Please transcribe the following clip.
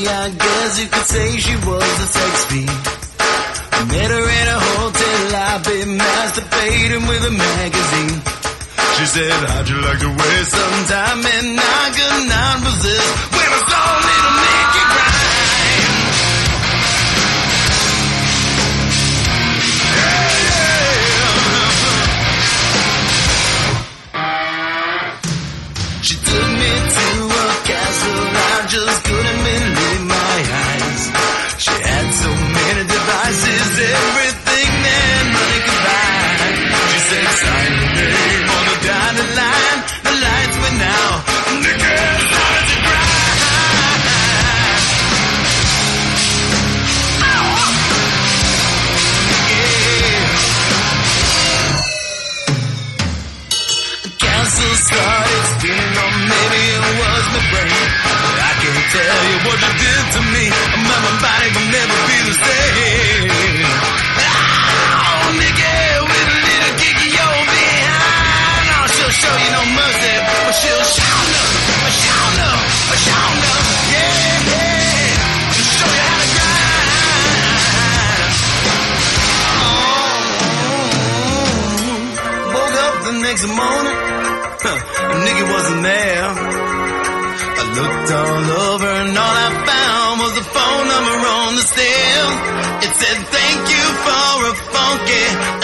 I guess you could say she was a sex fiend. I met her in a hotel lobby, masturbating with a magazine. She said, how'd you like to waste some time? And I could not resist when I saw little Nicky grind. She took me to a castle, I just couldn't believe my eyes. She had so many devices, everything that money could buy. She said, sign your name on the dotted line. The lights went out, and the girl started to cry. Castle started spinning, or maybe it was my brain. I can't tell you what you did to me. My body will never be the same. Oh, Nicky, with a little kick of your behind. Oh, she'll show you no mercy, but she'll show love, yeah, she'll show you how to grind. Oh, woke up the next morning. Nicky wasn't there. I looked all over and all I found was the phone number on the stairs. It said, thank you for a funky